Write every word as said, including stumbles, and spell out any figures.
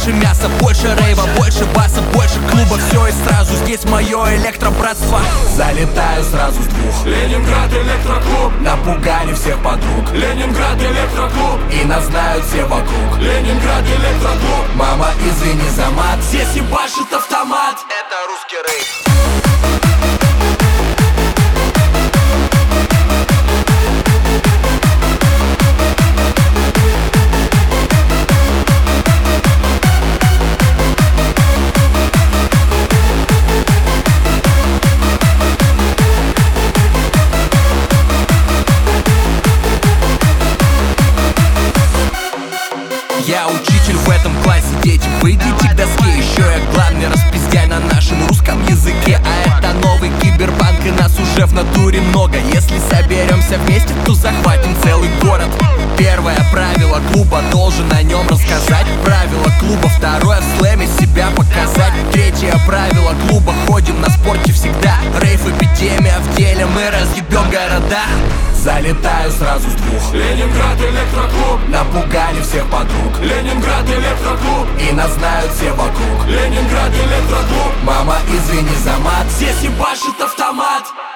Больше мяса, больше рейва, больше баса, больше клуба. Все и сразу, здесь мое электробратство. Залетаю сразу с двух. Ленинград электроклуб. Напугали всех подруг. Ленинград электроклуб. И нас знают все вокруг. Ленинград электроклуб. Мама, извини за мат, здесь ебашит автомат. Это русский рейв. Я учитель в этом классе, дети, выйдите к доске. Еще я главный распиздяй на нашем русском языке. А это новый киберпанк, и нас уже в натуре много. Если соберемся вместе, то захватим целый город. Первое правило клуба, должен о нем рассказать. Правило клуба, второе в слэме себя показать. Третье правило клуба, ходим на спорте всегда. Рейв, эпидемия в деле, мы разъебем города. Залетаю сразу с двух. Ленинград электроклуб. Напугали всех подруг. Ленинград электроклуб. И нас знают все вокруг. Ленинград электроклуб. Мама, извини за мат, здесь ебашит автомат.